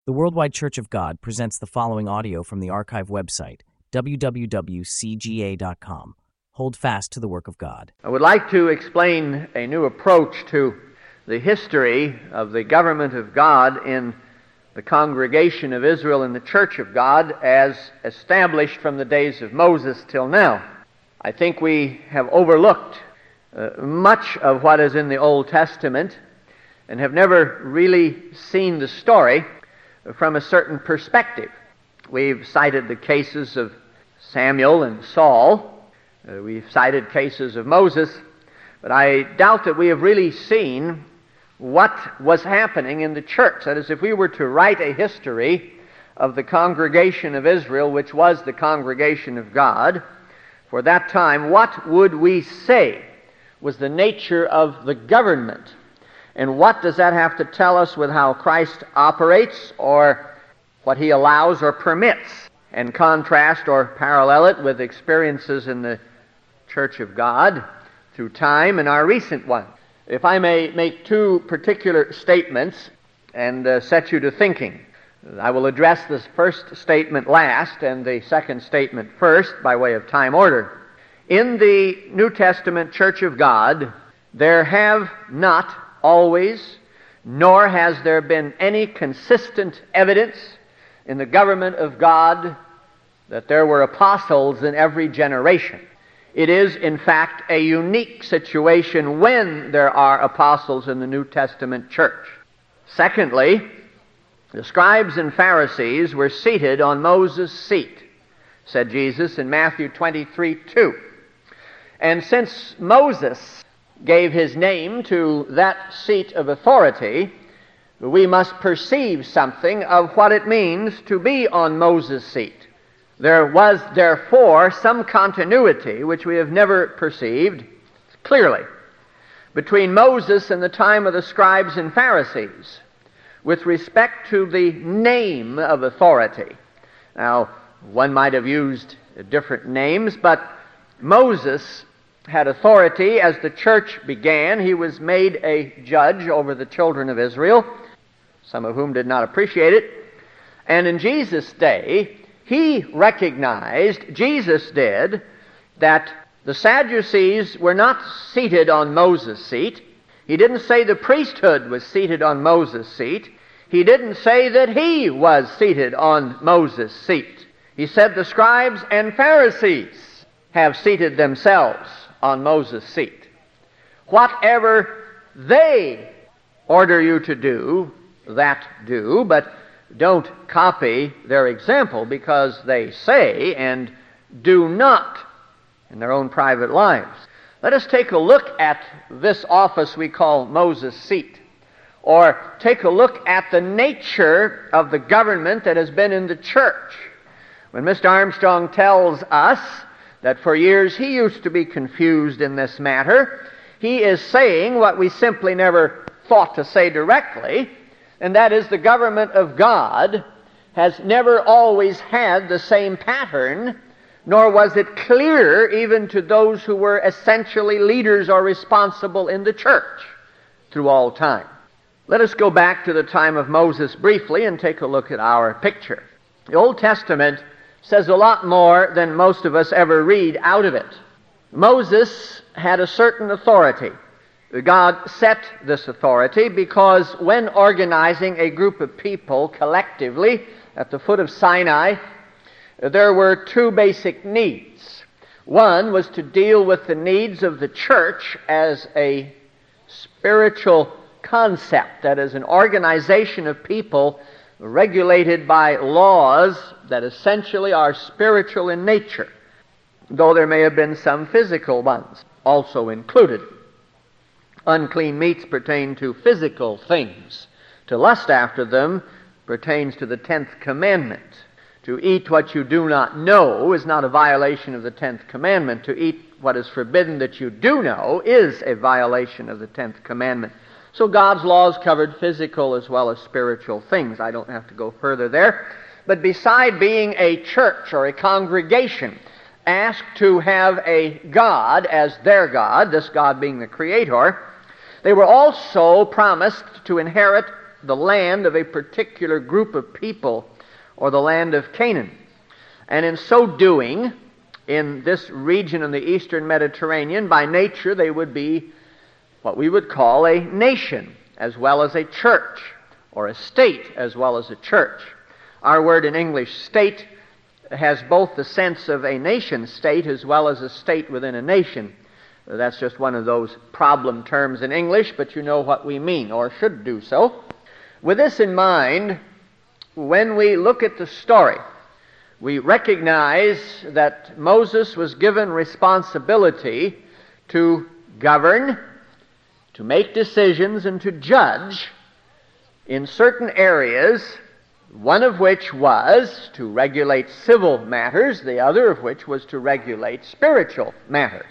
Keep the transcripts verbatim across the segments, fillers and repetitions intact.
The Worldwide Church of God presents the following audio from the archive website, w w w dot c g a dot com. Hold fast to the work of God. I would like to explain a new approach to the history of the government of God in the congregation of Israel and the Church of God as established from the days of Moses till now. I think we have overlooked uh, much of what is in the Old Testament and have never really seen the story from a certain perspective. We've cited the cases of Samuel and Saul. Uh, we've cited cases of Moses. But I doubt that we have really seen what was happening in the church. That is, if we were to write a history of the congregation of Israel, which was the congregation of God, for that time, what would we say was the nature of the government? And what does that have to tell us with how Christ operates, or what He allows or permits? And contrast or parallel it with experiences in the Church of God through time and our recent one. If I may make two particular statements and uh, set you to thinking. I will address this first statement last and the second statement first by way of time order. In the New Testament Church of God, there have not always, nor has there been any consistent evidence in the government of God that there were apostles in every generation. It is, in fact, a unique situation when there are apostles in the New Testament church. Secondly, the scribes and Pharisees were seated on Moses' seat, said Jesus in Matthew twenty-three two. And since Moses gave his name to that seat of authority, we must perceive something of what it means to be on Moses' seat. There was, therefore, some continuity, which we have never perceived clearly, between Moses and the time of the scribes and Pharisees with respect to the name of authority. Now, one might have used different names, but Moses had authority as the church began. He was made a judge over the children of Israel, some of whom did not appreciate it. And in Jesus' day, he recognized, Jesus did, that the Sadducees were not seated on Moses' seat. He didn't say the priesthood was seated on Moses' seat. He didn't say that he was seated on Moses' seat. He said the scribes and Pharisees have seated themselves on Moses' seat. Whatever they order you to do, that do, but don't copy their example, because they say and do not in their own private lives. Let us take a look at this office we call Moses' seat, or take a look at the nature of the government that has been in the church. When Mister Armstrong tells us that for years he used to be confused in this matter, he is saying what we simply never thought to say directly, and that is the government of God has never always had the same pattern, nor was it clear even to those who were essentially leaders or responsible in the church through all time. Let us go back to the time of Moses briefly and take a look at our picture. The Old Testament says a lot more than most of us ever read out of it. Moses had a certain authority. God set this authority because when organizing a group of people collectively at the foot of Sinai, there were two basic needs. One was to deal with the needs of the church as a spiritual concept, that is, an organization of people regulated by laws that essentially are spiritual in nature, though there may have been some physical ones also included. Unclean meats pertain to physical things. To lust after them pertains to the tenth commandment. To eat what you do not know is not a violation of the tenth commandment. To eat what is forbidden that you do know is a violation of the tenth commandment. So God's laws covered physical as well as spiritual things. I don't have to go further there. But beside being a church or a congregation asked to have a God as their God, this God being the Creator, they were also promised to inherit the land of a particular group of people, or the land of Canaan. And in so doing, in this region in the eastern Mediterranean, by nature they would be what we would call a nation, as well as a church, or a state as well as a church. Our word in English, state, has both the sense of a nation state as well as a state within a nation. That's just one of those problem terms in English, but you know what we mean, or should do so. With this in mind, when we look at the story, we recognize that Moses was given responsibility to govern, to make decisions, and to judge in certain areas, one of which was to regulate civil matters, the other of which was to regulate spiritual matters.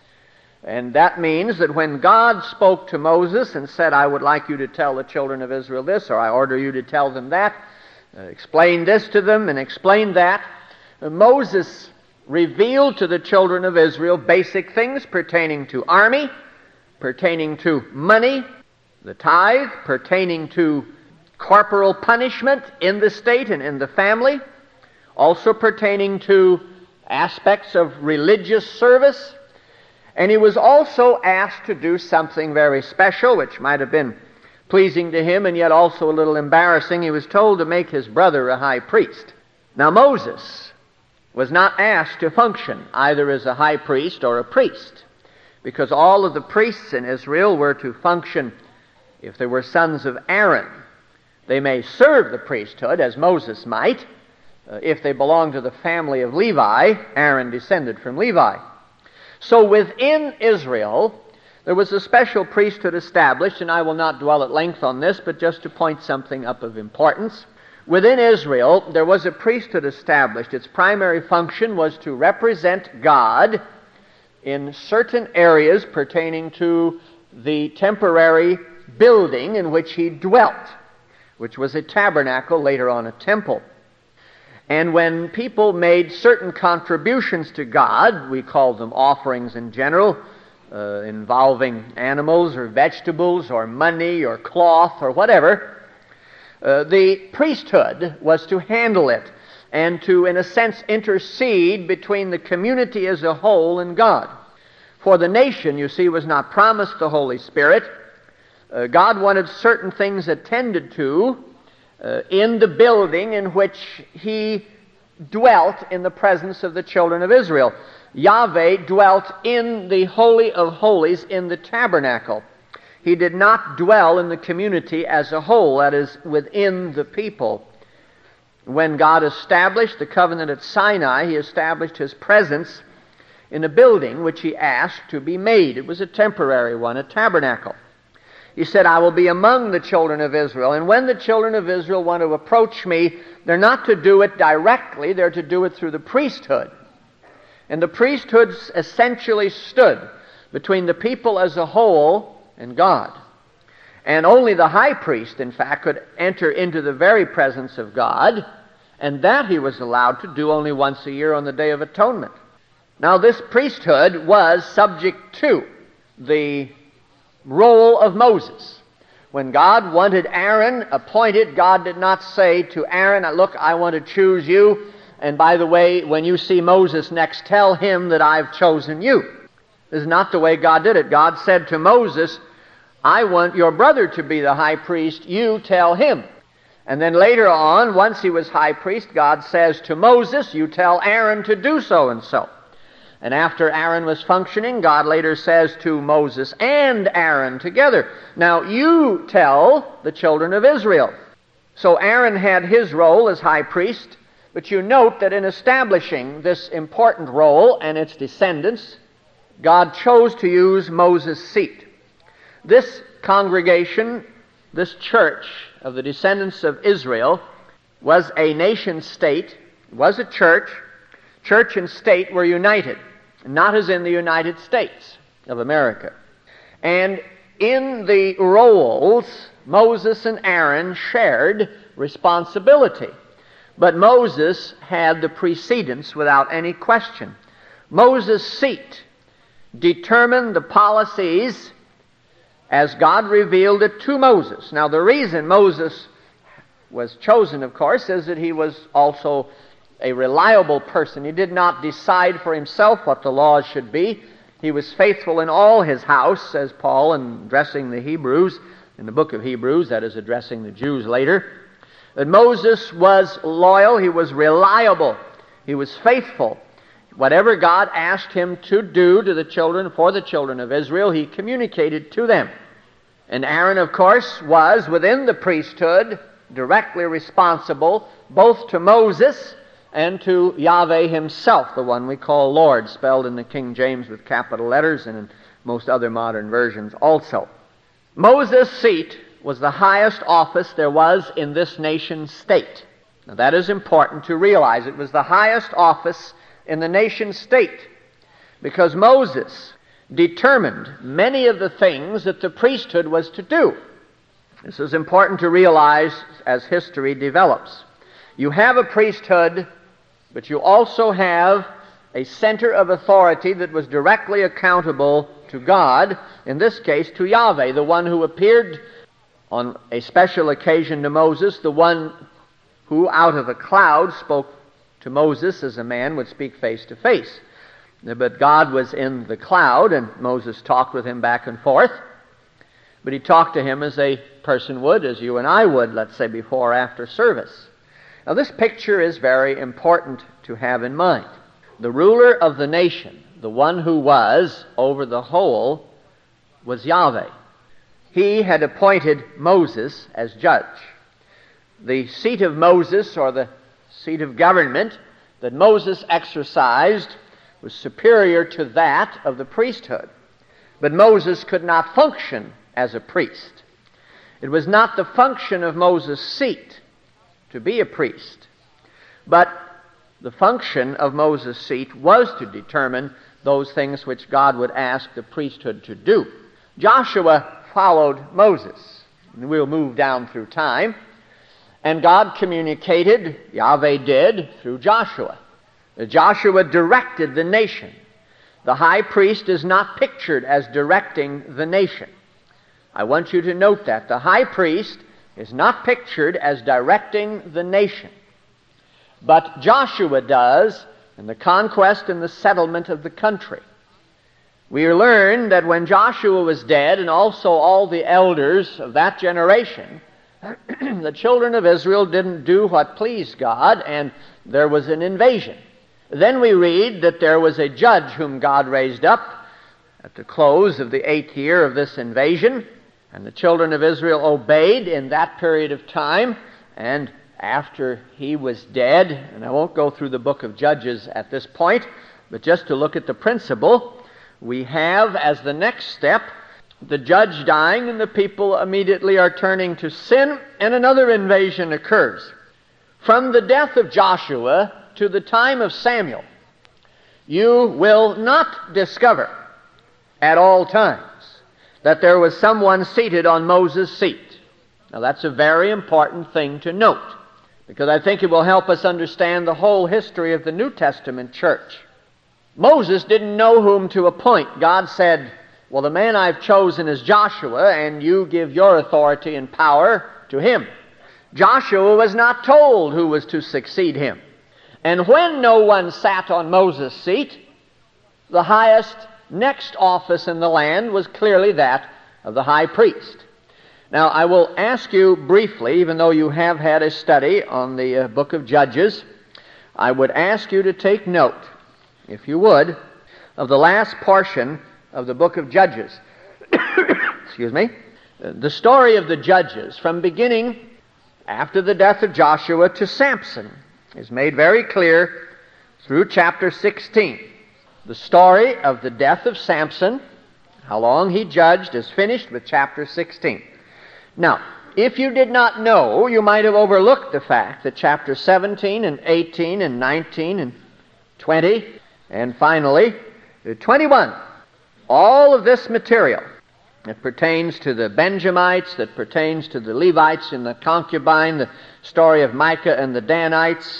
And that means that when God spoke to Moses and said, I would like you to tell the children of Israel this, or I order you to tell them that, uh, explain this to them and explain that, uh, Moses revealed to the children of Israel basic things pertaining to army, pertaining to money, the tithe, pertaining to corporal punishment in the state and in the family, also pertaining to aspects of religious service. And he was also asked to do something very special, which might have been pleasing to him and yet also a little embarrassing. He was told to make his brother a high priest. Now Moses was not asked to function either as a high priest or a priest, because all of the priests in Israel were to function, if they were sons of Aaron, they may serve the priesthood, as Moses might. Uh, if they belonged to the family of Levi, Aaron descended from Levi. So within Israel, there was a special priesthood established, and I will not dwell at length on this, but just to point something up of importance. Within Israel, there was a priesthood established. Its primary function was to represent God in certain areas pertaining to the temporary building in which he dwelt, which was a tabernacle, later on a temple. And when people made certain contributions to God, we called them offerings in general, uh, involving animals or vegetables or money or cloth or whatever, uh, the priesthood was to handle it and to, in a sense, intercede between the community as a whole and God. For the nation, you see, was not promised the Holy Spirit. Uh, God wanted certain things attended to uh, in the building in which he dwelt in the presence of the children of Israel. Yahweh dwelt in the Holy of Holies in the tabernacle. He did not dwell in the community as a whole, that is, within the people. When God established the covenant at Sinai, he established his presence in a building which he asked to be made. It was a temporary one, a tabernacle. He said, I will be among the children of Israel. And when the children of Israel want to approach me, they're not to do it directly, they're to do it through the priesthood. And the priesthood essentially stood between the people as a whole and God. And only the high priest, in fact, could enter into the very presence of God, and that he was allowed to do only once a year on the Day of Atonement. Now, this priesthood was subject to the role of Moses. When God wanted Aaron appointed, God did not say to Aaron, look, I want to choose you, and by the way, when you see Moses next, tell him that I've chosen you. This is not the way God did it. God said to Moses, I want your brother to be the high priest, you tell him. And then later on, once he was high priest, God says to Moses, you tell Aaron to do so and so. And after Aaron was functioning, God later says to Moses and Aaron together, now you tell the children of Israel. So Aaron had his role as high priest, but you note that in establishing this important role and its descendants, God chose to use Moses' seat. This congregation, this church of the descendants of Israel, was a nation state, was a church. Church and state were united, not as in the United States of America. And in the roles, Moses and Aaron shared responsibility. But Moses had the precedence without any question. Moses' seat determined the policies as God revealed it to Moses. Now, the reason Moses was chosen, of course, is that he was also a reliable person. He did not decide for himself what the laws should be. He was faithful in all his house, says Paul in addressing the Hebrews, in the book of Hebrews, that is addressing the Jews later. That Moses was loyal, he was reliable, he was faithful. Whatever God asked him to do to the children, for the children of Israel, he communicated to them. And Aaron, of course, was within the priesthood directly responsible both to Moses and to Yahweh himself, the one we call Lord, spelled in the King James with capital letters and in most other modern versions also. Moses' seat was the highest office there was in this nation state. Now that is important to realize. It was the highest office in the nation state because Moses determined many of the things that the priesthood was to do. This is important to realize as history develops. You have a priesthood, but you also have a center of authority that was directly accountable to God, in this case to Yahweh, the one who appeared on a special occasion to Moses, the one who out of a cloud spoke to Moses as a man would speak face to face. But God was in the cloud, and Moses talked with him back and forth. But he talked to him as a person would, as you and I would, let's say, before or after service. Now this picture is very important to have in mind. The ruler of the nation, the one who was over the whole, was Yahweh. He had appointed Moses as judge. The seat of Moses, or the seat of government that Moses exercised, was superior to that of the priesthood. But Moses could not function as a priest. It was not the function of Moses' seat to be a priest, but the function of Moses' seat was to determine those things which God would ask the priesthood to do. Joshua followed Moses. And we'll move down through time. And God communicated, Yahweh did, through Joshua. Joshua directed the nation. The high priest is not pictured as directing the nation. I want you to note that. The high priest is not pictured as directing the nation. But Joshua does in the conquest and the settlement of the country. We learn that when Joshua was dead, and also all the elders of that generation, the children of Israel didn't do what pleased God, and there was an invasion. Then we read that there was a judge whom God raised up at the close of the eighth year of this invasion, and the children of Israel obeyed in that period of time, and after he was dead, and I won't go through the book of Judges at this point, but just to look at the principle, we have as the next step the judge dying, and the people immediately are turning to sin, and another invasion occurs. From the death of Joshua to the time of Samuel, you will not discover at all times that there was someone seated on Moses' seat. Now that's a very important thing to note, because I think it will help us understand the whole history of the New Testament church. Moses didn't know whom to appoint. God said, well, the man I've chosen is Joshua, and you give your authority and power to him. Joshua was not told who was to succeed him. And when no one sat on Moses' seat, the highest next office in the land was clearly that of the high priest. Now, I will ask you briefly, even though you have had a study on the uh, book of Judges, I would ask you to take note, if you would, of the last portion of the book of Judges. Excuse me. The story of the Judges, from beginning after the death of Joshua to Samson, is made very clear through chapter sixteen. The story of the death of Samson, how long he judged, is finished with chapter sixteen. Now, if you did not know, you might have overlooked the fact that chapter seventeen and eighteen and nineteen and twenty and finally twenty-one, all of this material that pertains to the Benjamites, that pertains to the Levites and the concubine, the story of Micah and the Danites,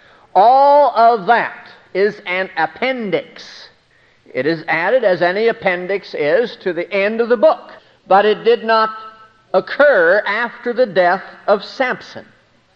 all of that is an appendix. It is added, as any appendix is, to the end of the book. but it did not occur after the death of Samson.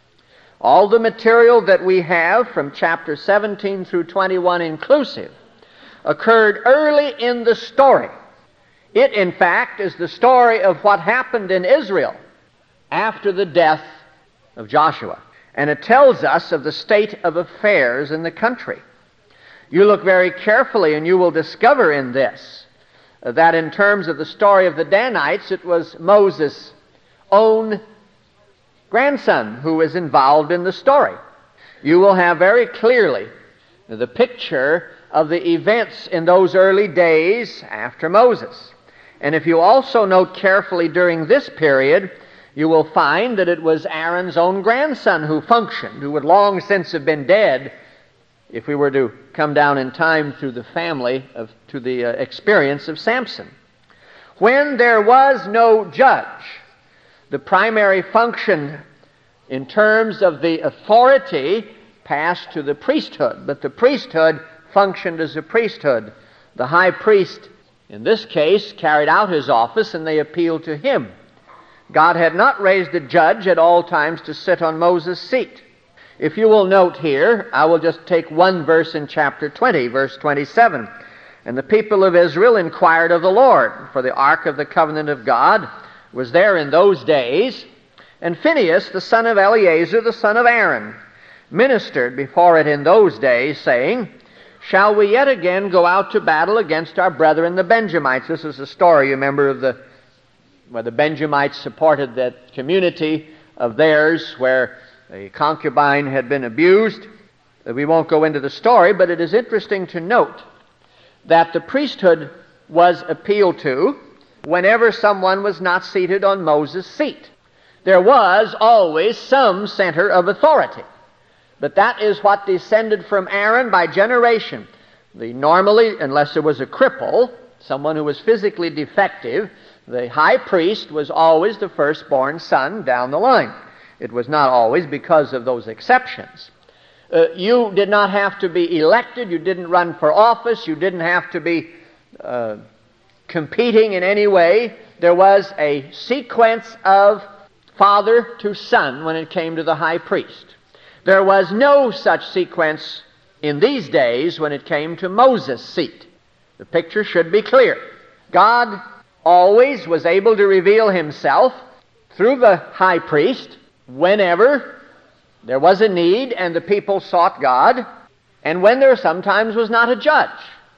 All the material that we have from chapter seventeen through twenty-one inclusive occurred early in the story. It, in fact, is the story of what happened in Israel after the death of Joshua. And it tells us of the state of affairs in the country. You look very carefully and you will discover in this that in terms of the story of the Danites, it was Moses' own grandson who was involved in the story. You will have very clearly the picture of the events in those early days after Moses. And if you also note carefully during this period, you will find that it was Aaron's own grandson who functioned, who would long since have been dead if we were to come down in time through the family of, to the uh, experience of Samson. When there was no judge, the primary function in terms of the authority passed to the priesthood, but the priesthood functioned as a priesthood. The high priest, in this case, carried out his office and they appealed to him. God had not raised a judge at all times to sit on Moses' seat. If you will note here, I will just take one verse in chapter twenty, verse twenty-seven. And the people of Israel inquired of the Lord, for the ark of the covenant of God was there in those days. And Phinehas, the son of Eleazar, the son of Aaron, ministered before it in those days, saying, Shall we yet again go out to battle against our brethren the Benjamites? This is the story, you remember, of the where the Benjamites supported that community of theirs where a concubine had been abused. We won't go into the story, but it is interesting to note that the priesthood was appealed to whenever someone was not seated on Moses' seat. There was always some center of authority, but that is what descended from Aaron by generation. The normally, unless there was a cripple, someone who was physically defective, the high priest was always the firstborn son down the line. It was not always because of those exceptions. Uh, you did not have to be elected. You didn't run for office. You didn't have to be uh, competing in any way. There was a sequence of father to son when it came to the high priest. There was no such sequence in these days when it came to Moses' seat. The picture should be clear. God always was able to reveal himself through the high priest whenever there was a need and the people sought God, and when there sometimes was not a judge.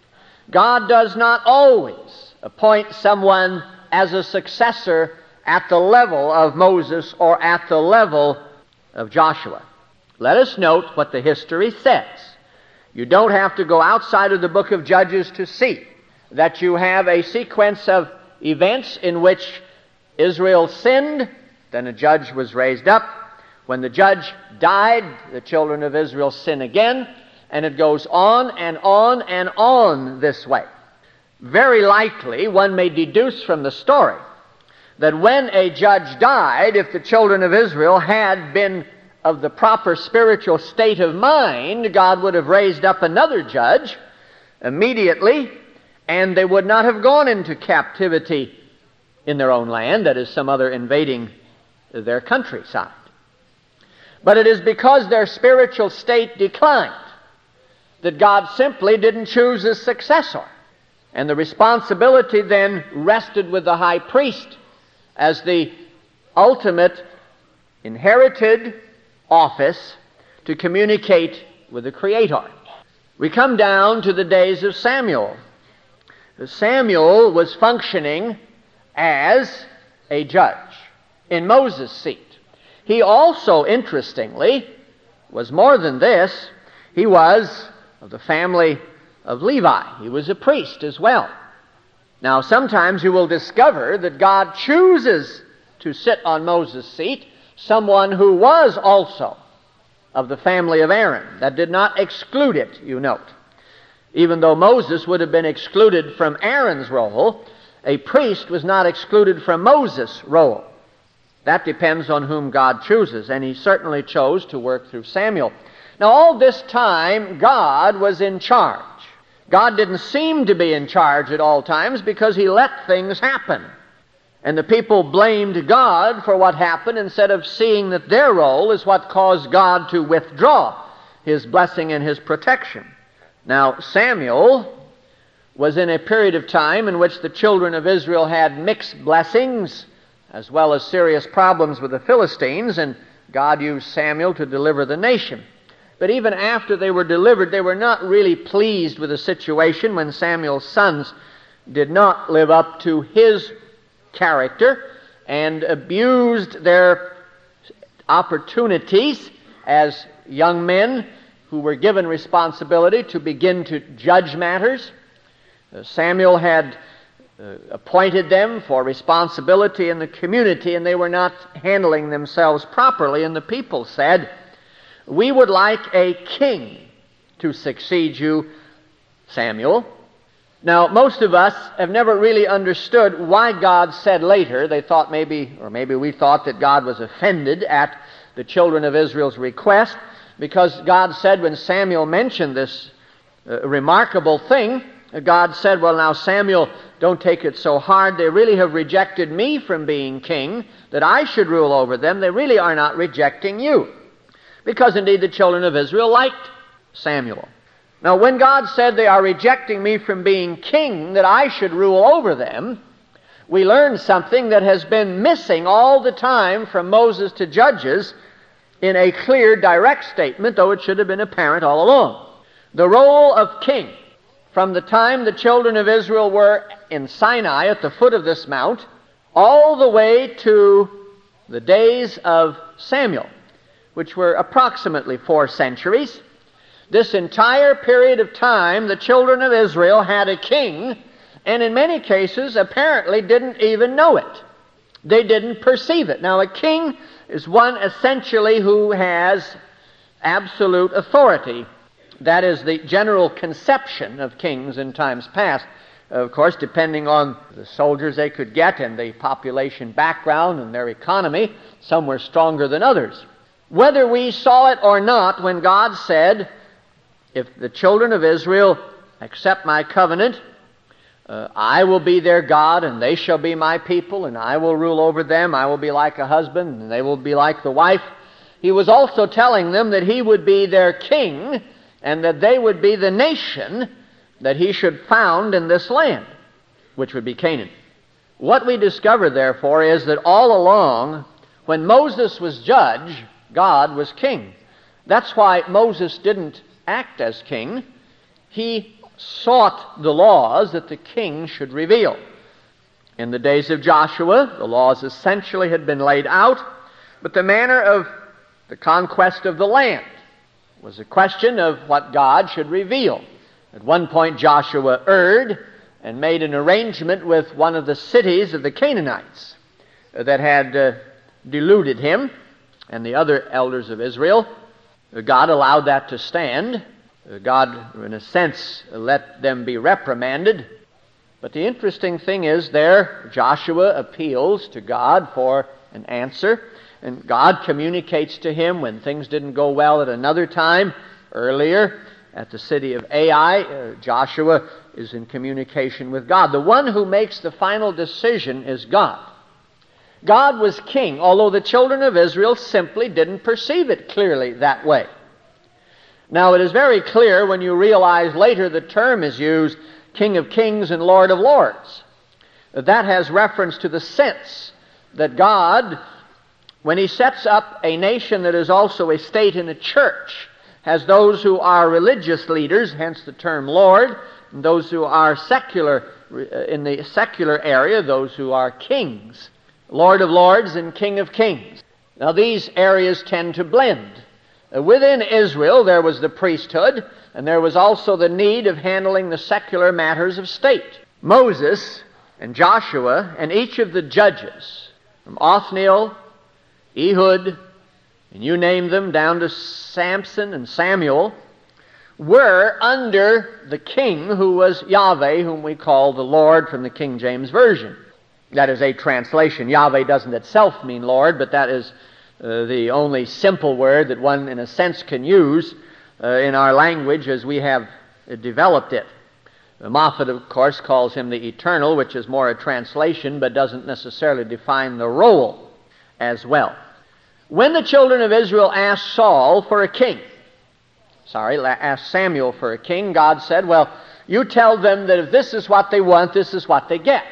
God does not always appoint someone as a successor at the level of Moses or at the level of Joshua. Let us note what the history says. You don't have to go outside of the book of Judges to see that you have a sequence of events in which Israel sinned, then a judge was raised up. When the judge died, the children of Israel sin again, and it goes on and on and on this way. Very likely, one may deduce from the story that when a judge died, if the children of Israel had been of the proper spiritual state of mind, God would have raised up another judge immediately, and they would not have gone into captivity in their own land, that is, some other invading their countryside. But it is because their spiritual state declined that God simply didn't choose a successor. And the responsibility then rested with the high priest as the ultimate inherited office to communicate with the Creator. We come down to the days of Samuel. Samuel was functioning as a judge in Moses' seat. He also, interestingly, was more than this. He was of the family of Levi. He was a priest as well. Now, sometimes you will discover that God chooses to sit on Moses' seat someone who was also of the family of Aaron. That did not exclude it, you note. Even though Moses would have been excluded from Aaron's role, a priest was not excluded from Moses' role. That depends on whom God chooses, and he certainly chose to work through Samuel. Now, all this time, God was in charge. God didn't seem to be in charge at all times because he let things happen. And the people blamed God for what happened instead of seeing that their role is what caused God to withdraw His blessing and His protection. Now, Samuel was in a period of time in which the children of Israel had mixed blessings as well as serious problems with the Philistines, and God used Samuel to deliver the nation. But even after they were delivered, they were not really pleased with the situation when Samuel's sons did not live up to his character and abused their opportunities as young men who were given responsibility to begin to judge matters. Uh, Samuel had uh, appointed them for responsibility in the community, and they were not handling themselves properly, and the people said, "We would like a king to succeed you, Samuel." Now, most of us have never really understood why God said later, they thought maybe, or maybe we thought that God was offended at the children of Israel's request, because God said when Samuel mentioned this uh, remarkable thing, God said, "Well, now, Samuel, don't take it so hard. They really have rejected me from being king, that I should rule over them. They really are not rejecting you." Because indeed the children of Israel liked Samuel. Now, when God said they are rejecting me from being king, that I should rule over them, we learn something that has been missing all the time from Moses to Judges in a clear, direct statement, though it should have been apparent all along. The role of king, from the time the children of Israel were in Sinai at the foot of this mount, all the way to the days of Samuel, which were approximately four centuries, this entire period of time, the children of Israel had a king, and in many cases apparently didn't even know it. They didn't perceive it. Now, a king is one essentially who has absolute authority. That is the general conception of kings in times past. Of course, depending on the soldiers they could get and the population background and their economy, some were stronger than others. Whether we saw it or not, when God said, "If the children of Israel accept my covenant, uh, I will be their God, and they shall be my people, and I will rule over them. I will be like a husband, and they will be like the wife," He was also telling them that He would be their king, and that they would be the nation that He should found in this land, which would be Canaan. What we discover, therefore, is that all along, when Moses was judge, God was king. That's why Moses didn't act as king. He sought the laws that the king should reveal. In the days of Joshua, the laws essentially had been laid out, but the manner of the conquest of the land was a question of what God should reveal. At one point, Joshua erred and made an arrangement with one of the cities of the Canaanites that had uh, deluded him and the other elders of Israel. God allowed that to stand. God, in a sense, let them be reprimanded. But the interesting thing is there, Joshua appeals to God for an answer, and God communicates to him when things didn't go well at another time. Earlier, at the city of Ai, uh, Joshua is in communication with God. The one who makes the final decision is God. God was king, although the children of Israel simply didn't perceive it clearly that way. Now, it is very clear when you realize later the term is used, King of Kings and Lord of Lords. That has reference to the sense that God, when He sets up a nation that is also a state and a church, has those who are religious leaders, hence the term Lord, and those who are secular, in the secular area, those who are kings. Lord of Lords and King of Kings. Now, these areas tend to blend. Uh, within Israel, there was the priesthood, and there was also the need of handling the secular matters of state. Moses and Joshua and each of the judges, from Othniel, Ehud, and you name them, down to Samson and Samuel, were under the king who was Yahweh, whom we call the Lord from the King James Version. That is a translation. Yahweh doesn't itself mean Lord, but that is uh, the only simple word that one, in a sense, can use uh, in our language as we have uh, developed it. Moffat, of course, calls him the Eternal, which is more a translation, but doesn't necessarily define the role as well. When the children of Israel asked Saul for a king, sorry, asked Samuel for a king, God said, well, you tell them that if this is what they want, this is what they get.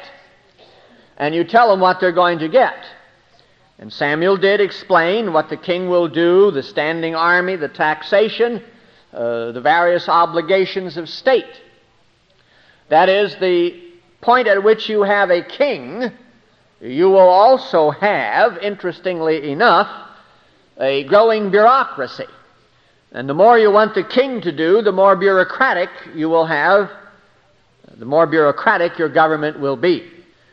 And you tell them what they're going to get. And Samuel did explain what the king will do, the standing army, the taxation, uh, the various obligations of state. That is, the point at which you have a king, you will also have, interestingly enough, a growing bureaucracy. And the more you want the king to do, the more bureaucratic you will have, the more bureaucratic your government will be.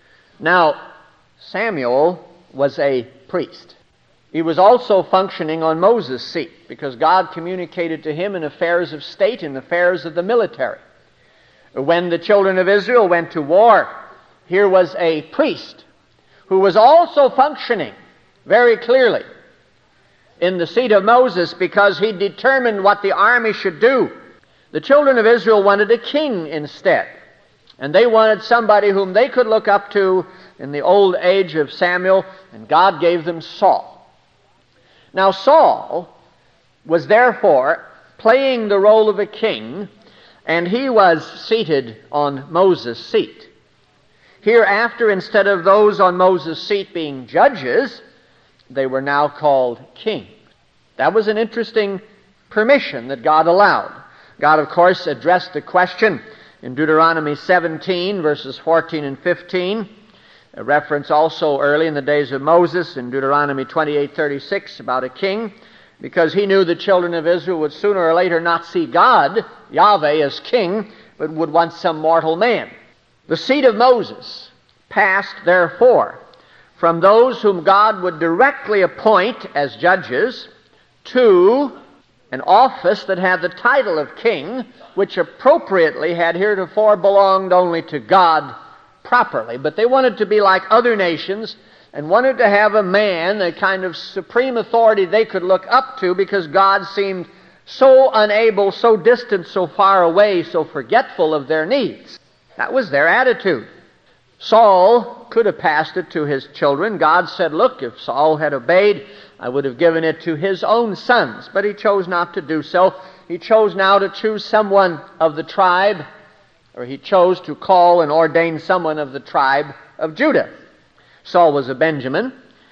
Now, Samuel was a priest. He was also functioning on Moses' seat, because God communicated to him in affairs of state and affairs of the military. When the children of Israel went to war, here was a priest who was also functioning very clearly in the seat of Moses, because he determined what the army should do. The children of Israel wanted a king instead, and they wanted somebody whom they could look up to in the old age of Samuel, and God gave them Saul. Now Saul was therefore playing the role of a king, and he was seated on Moses' seat. Hereafter, instead of those on Moses' seat being judges, they were now called kings. That was an interesting permission that God allowed. God, of course, addressed the question in Deuteronomy seventeen, verses fourteen and fifteen, a reference also early in the days of Moses in Deuteronomy twenty-eight thirty-six about a king, because he knew the children of Israel would sooner or later not see God, Yahweh, as king, but would want some mortal man. The seat of Moses passed, therefore, from those whom God would directly appoint as judges to an office that had the title of king, which appropriately had heretofore belonged only to God properly. But they wanted to be like other nations and wanted to have a man, a kind of supreme authority they could look up to, because God seemed so unable, so distant, so far away, so forgetful of their needs. That was their attitude. Saul could have passed it to his children. God said, look, if Saul had obeyed, I would have given it to his own sons. But he chose not to do so. He chose now to choose someone of the tribe, or he chose to call and ordain someone of the tribe of Judah. Saul was a Benjamin.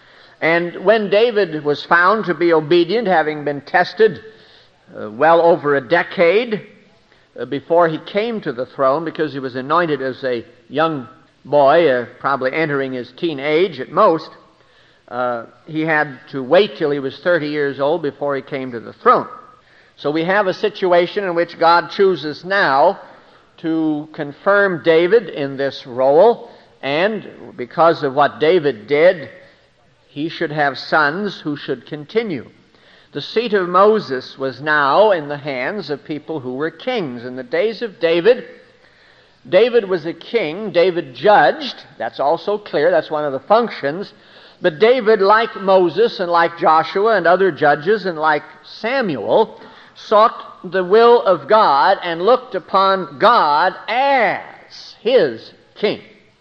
And when David was found to be obedient, having been tested uh, well over a decade uh, before he came to the throne, because he was anointed as a young boy, uh, probably entering his teen age at most, uh, he had to wait till he was thirty years old before he came to the throne. So we have a situation in which God chooses now to confirm David in this role, and because of what David did, he should have sons who should continue. The seat of Moses was now in the hands of people who were kings. In the days of David, David was a king. David judged. That's also clear. That's one of the functions. But David, like Moses and like Joshua and other judges and like Samuel, sought the will of God and looked upon God as his king.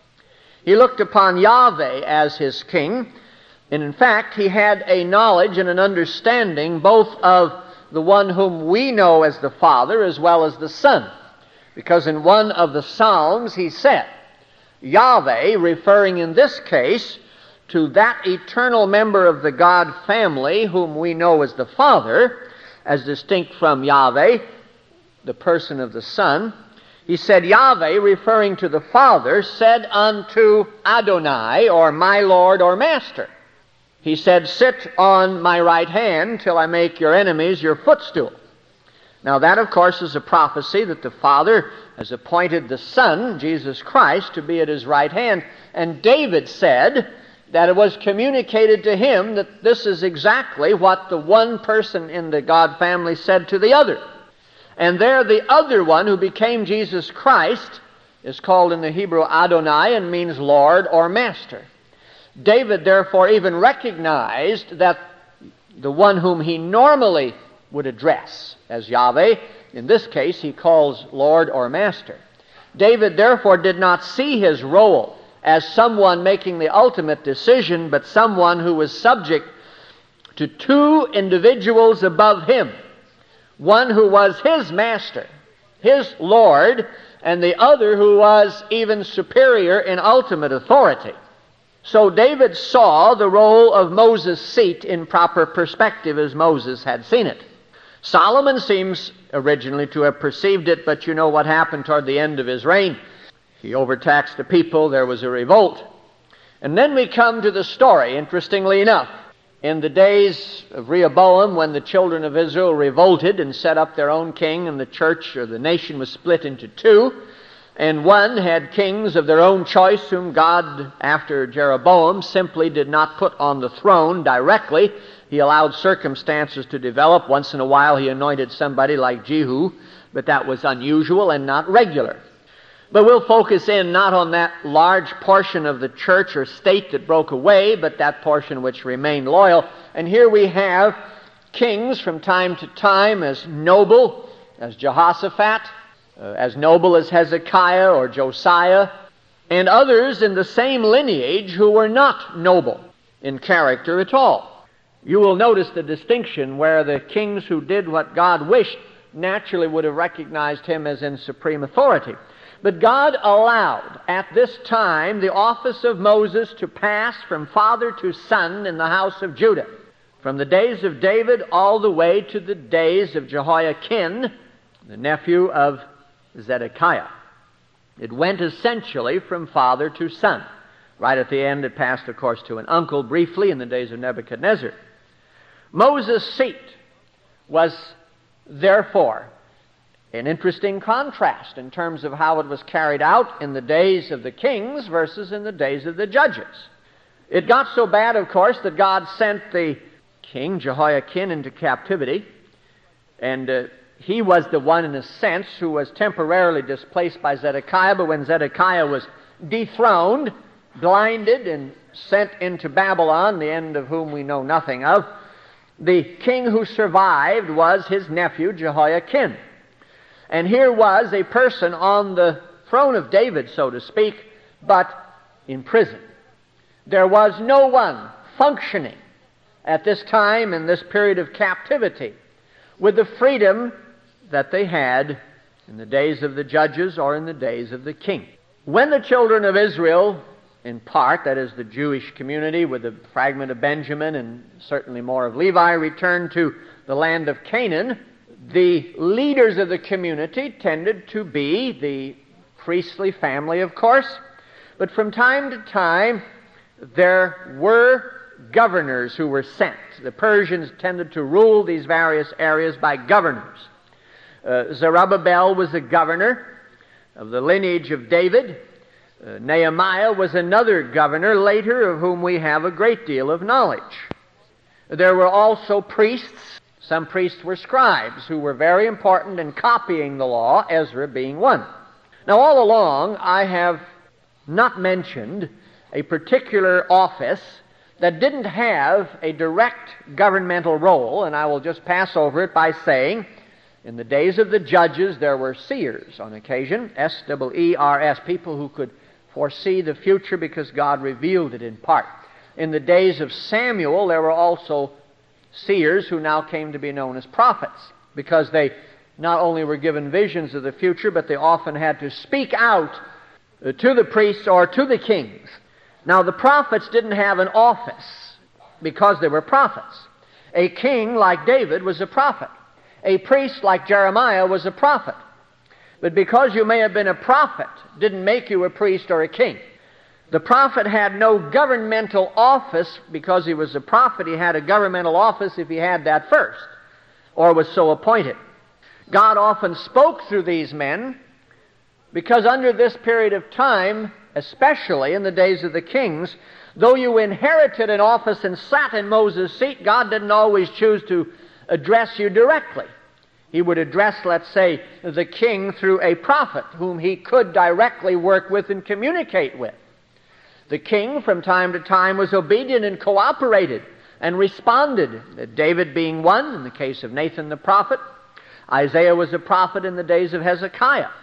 He looked upon Yahweh as his king, and in fact, he had a knowledge and an understanding both of the one whom we know as the Father as well as the Son. Because in one of the Psalms he said, Yahweh, referring in this case to that eternal member of the God family whom we know as the Father, as distinct from Yahweh, the person of the Son, he said, Yahweh, referring to the Father, said unto Adonai, or my Lord or Master. He said, sit on my right hand till I make your enemies your footstool. Now that, of course, is a prophecy that the Father has appointed the Son, Jesus Christ, to be at his right hand. And David said that it was communicated to him that this is exactly what the one person in the God family said to the other. And there the other one, who became Jesus Christ, is called in the Hebrew Adonai and means Lord or Master. David therefore even recognized that the one whom he normally would address as Yahweh, in this case he calls Lord or Master. David therefore did not see his role as someone making the ultimate decision, but someone who was subject to two individuals above him. One who was his master, his Lord, and the other who was even superior in ultimate authority. So David saw the role of Moses' seat in proper perspective as Moses had seen it. Solomon seems originally to have perceived it, but you know what happened toward the end of his reign. He overtaxed the people, there was a revolt. And then we come to the story, interestingly enough. In the days of Rehoboam, when the children of Israel revolted and set up their own king, and the church or the nation was split into two, and one had kings of their own choice whom God, after Jeroboam, simply did not put on the throne directly. He allowed circumstances to develop. Once in a while he anointed somebody like Jehu, but that was unusual and not regular. But we'll focus in not on that large portion of the church or state that broke away, but that portion which remained loyal. And here we have kings from time to time as noble as Jehoshaphat, uh, as noble as Hezekiah or Josiah, and others in the same lineage who were not noble in character at all. You will notice the distinction where the kings who did what God wished naturally would have recognized him as in supreme authority. But God allowed at this time the office of Moses to pass from father to son in the house of Judah, from the days of David all the way to the days of Jehoiakim, the nephew of Zedekiah. It went essentially from father to son. Right at the end it passed, of course, to an uncle briefly in the days of Nebuchadnezzar. Moses' seat was therefore an interesting contrast in terms of how it was carried out in the days of the kings versus in the days of the judges. It got so bad, of course, that God sent the king Jehoiakim into captivity, and uh, he was the one, in a sense, who was temporarily displaced by Zedekiah, but when Zedekiah was dethroned, blinded, and sent into Babylon, the end of whom we know nothing of, the king who survived was his nephew Jehoiakim. And here was a person on the throne of David, so to speak, but in prison. There was no one functioning at this time in this period of captivity with the freedom that they had in the days of the judges or in the days of the king. When the children of Israel, in part, that is the Jewish community with a fragment of Benjamin and certainly more of Levi, returned to the land of Canaan, the leaders of the community tended to be the priestly family, of course, but from time to time there were governors who were sent. The Persians tended to rule these various areas by governors. Uh, Zerubbabel was a governor of the lineage of David. Uh, Nehemiah was another governor later of whom we have a great deal of knowledge. There were also priests. Some priests were scribes who were very important in copying the law, Ezra being one. Now, all along, I have not mentioned a particular office that didn't have a direct governmental role, and I will just pass over it by saying, in the days of the judges, there were seers on occasion, S E E R S, people who could foresee the future because God revealed it in part. In the days of Samuel, there were also seers who now came to be known as prophets, because they not only were given visions of the future, but they often had to speak out uh, to the priests or to the kings. Now, the prophets didn't have an office because they were prophets. A king like David was a prophet. A priest like Jeremiah was a prophet. But because you may have been a prophet didn't make you a priest or a king. The prophet had no governmental office because he was a prophet. He had a governmental office if he had that first, or was so appointed. God often spoke through these men because under this period of time, especially in the days of the kings, though you inherited an office and sat in Moses' seat, God didn't always choose to address you directly. He would address, let's say, the king through a prophet whom he could directly work with and communicate with. The king, from time to time, was obedient and cooperated and responded, David being one, in the case of Nathan the prophet. Isaiah was a prophet in the days of Hezekiah.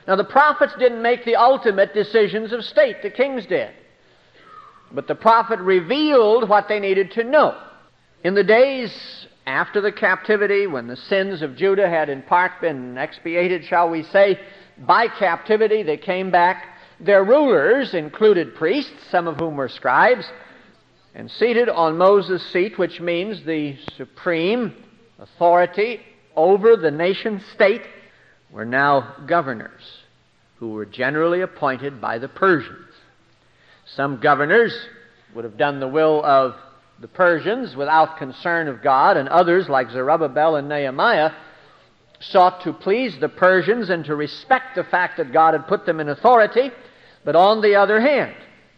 Now, the prophets didn't make the ultimate decisions of state. The kings did. But the prophet revealed what they needed to know. In the days after the captivity, when the sins of Judah had in part been expiated, shall we say, by captivity, they came back. Their rulers included priests, some of whom were scribes, and seated on Moses' seat, which means the supreme authority over the nation state, were now governors who were generally appointed by the Persians. Some governors would have done the will of the Persians without concern of God, and others, like Zerubbabel and Nehemiah, sought to please the Persians and to respect the fact that God had put them in authority, but on the other hand,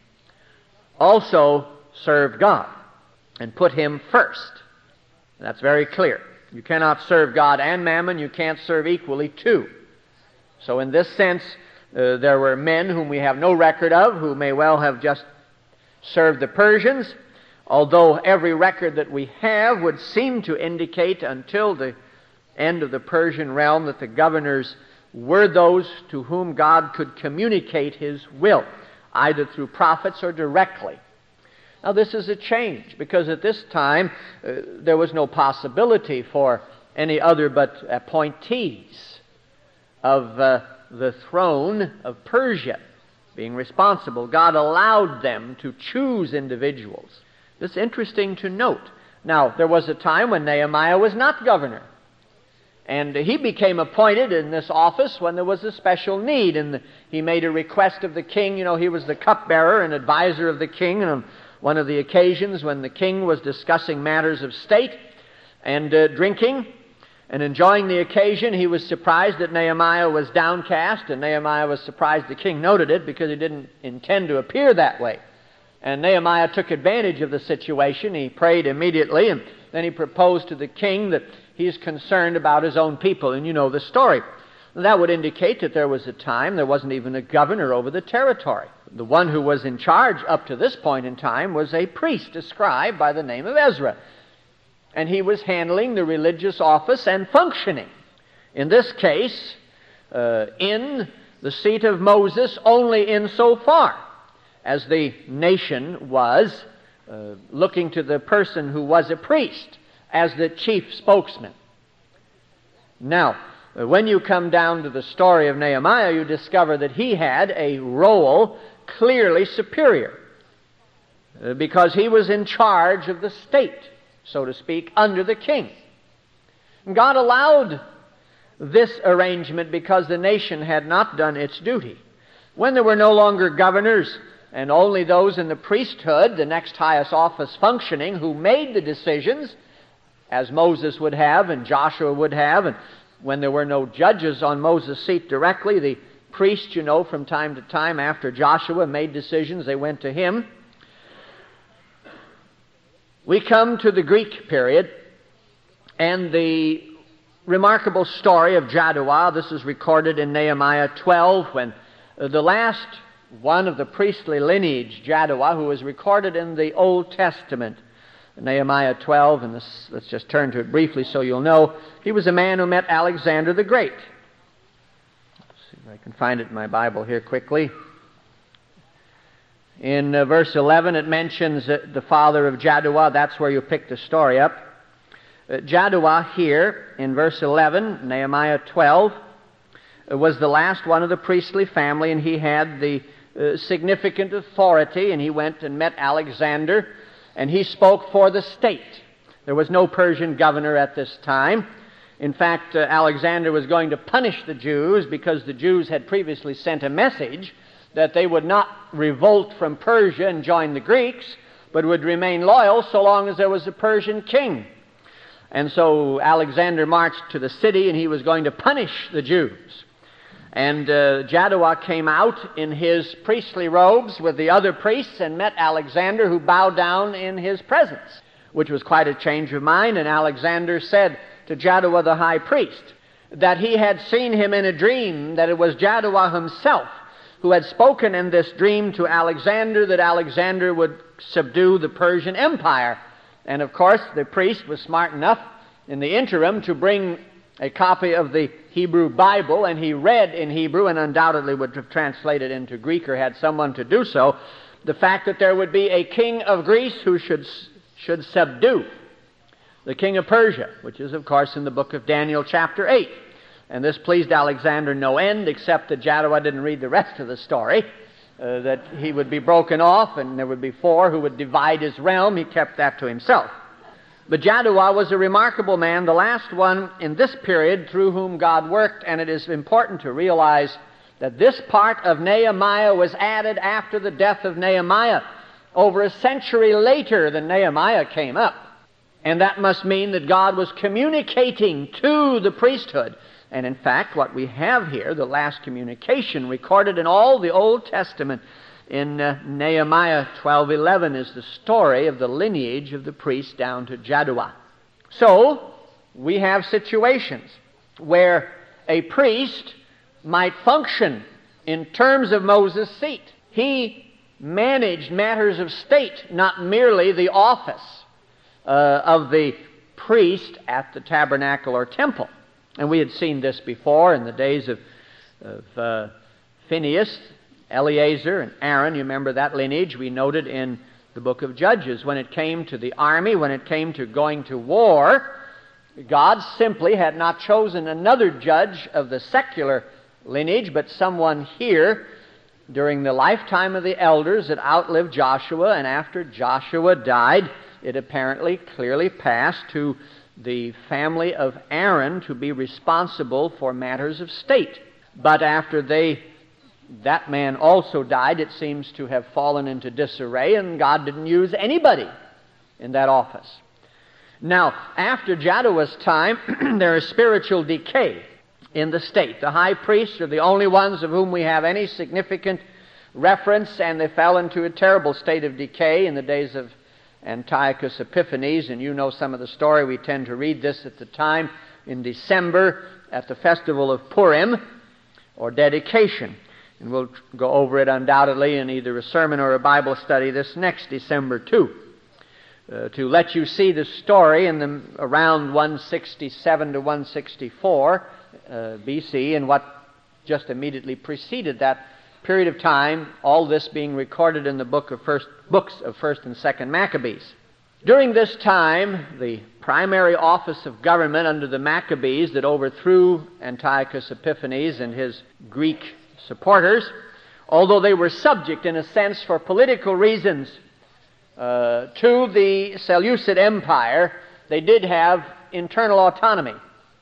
also served God and put Him first. That's very clear. You cannot serve God and mammon. You can't serve equally two. So in this sense, uh, there were men whom we have no record of who may well have just served the Persians, although every record that we have would seem to indicate until the end of the Persian realm that the governors were those to whom God could communicate His will, either through prophets or directly. Now, this is a change, because at this time uh, there was no possibility for any other but appointees of uh, the throne of Persia being responsible. God allowed them to choose individuals. This is interesting to note. Now, there was a time when Nehemiah was not governor, and he became appointed in this office when there was a special need, and he made a request of the king. You know, he was the cupbearer and advisor of the king, and on one of the occasions when the king was discussing matters of state and uh, drinking and enjoying the occasion, he was surprised that Nehemiah was downcast, and Nehemiah was surprised the king noted it because he didn't intend to appear that way. And Nehemiah took advantage of the situation. He prayed immediately, and then he proposed to the king that he's concerned about his own people, and you know the story. That would indicate that there was a time there wasn't even a governor over the territory. The one who was in charge up to this point in time was a priest, a scribe by the name of Ezra. And he was handling the religious office and functioning, in this case, uh, in the seat of Moses only insofar as the nation was uh, looking to the person who was a priest as the chief spokesman. Now, when you come down to the story of Nehemiah, you discover that he had a role clearly superior uh, because he was in charge of the state, so to speak, under the king. And God allowed this arrangement because the nation had not done its duty. When there were no longer governors and only those in the priesthood, the next highest office functioning, who made the decisions, as Moses would have and Joshua would have, and when there were no judges on Moses' seat directly, the priest, you know, from time to time after Joshua made decisions, they went to him. We come to the Greek period and the remarkable story of Jaddua. This is recorded in Nehemiah twelve, when the last one of the priestly lineage, Jaddua, who is recorded in the Old Testament, Nehemiah twelve, and this, let's just turn to it briefly so you'll know. He was a man who met Alexander the Great. Let's see if I can find it in my Bible here quickly. In uh, verse eleven, it mentions uh, the father of Jaddua. That's where you pick the story up. Uh, Jaddua here, in verse eleven, Nehemiah twelve, uh, was the last one of the priestly family, and he had the uh, significant authority, and he went and met Alexander, and he spoke for the state. There was no Persian governor at this time. In fact, uh, Alexander was going to punish the Jews because the Jews had previously sent a message that they would not revolt from Persia and join the Greeks, but would remain loyal so long as there was a Persian king. And so Alexander marched to the city, and he was going to punish the Jews. And uh, Jaddua came out in his priestly robes with the other priests and met Alexander, who bowed down in his presence, which was quite a change of mind. And Alexander said to Jaddua the high priest that he had seen him in a dream, that it was Jaddua himself who had spoken in this dream to Alexander that Alexander would subdue the Persian Empire. And of course, the priest was smart enough in the interim to bring a copy of the Hebrew Bible, and he read in Hebrew and undoubtedly would have translated into Greek or had someone to do so, the fact that there would be a king of Greece who should, should subdue the king of Persia, which is, of course, in the book of Daniel chapter eight. And this pleased Alexander no end, except that Jaddua didn't read the rest of the story, uh, that he would be broken off and there would be four who would divide his realm. He kept that to himself. But Jaddua was a remarkable man, the last one in this period through whom God worked, and it is important to realize that this part of Nehemiah was added after the death of Nehemiah, over a century later than Nehemiah came up. And that must mean that God was communicating to the priesthood. And in fact, what we have here, the last communication recorded in all the Old Testament, in uh, Nehemiah twelve eleven, is the story of the lineage of the priest down to Jaddua. So, we have situations where a priest might function in terms of Moses' seat. He managed matters of state, not merely the office uh, of the priest at the tabernacle or temple. And we had seen this before in the days of, of uh, Phinehas, Eleazar, and Aaron. You remember that lineage we noted in the book of Judges. When it came to the army, when it came to going to war, God simply had not chosen another judge of the secular lineage, but someone here during the lifetime of the elders that outlived Joshua, and after Joshua died, it apparently clearly passed to the family of Aaron to be responsible for matters of state. But after they, that man also died, it seems to have fallen into disarray, and God didn't use anybody in that office. Now, after Jaddua's time, there is spiritual decay in the state. The high priests are the only ones of whom we have any significant reference, and they fell into a terrible state of decay in the days of Antiochus Epiphanes, and you know some of the story. We tend to read this at the time in December at the festival of Purim, or dedication. And we'll go over it undoubtedly in either a sermon or a Bible study this next December too. Uh, to let you see the story in the around one sixty-seven to one sixty-four uh, B C, and what just immediately preceded that period of time, all this being recorded in the book of first, books of First and Second Maccabees. During this time, the primary office of government under the Maccabees that overthrew Antiochus Epiphanes and his Greek supporters, although they were subject, in a sense, for political reasons, uh, to the Seleucid Empire, they did have internal autonomy.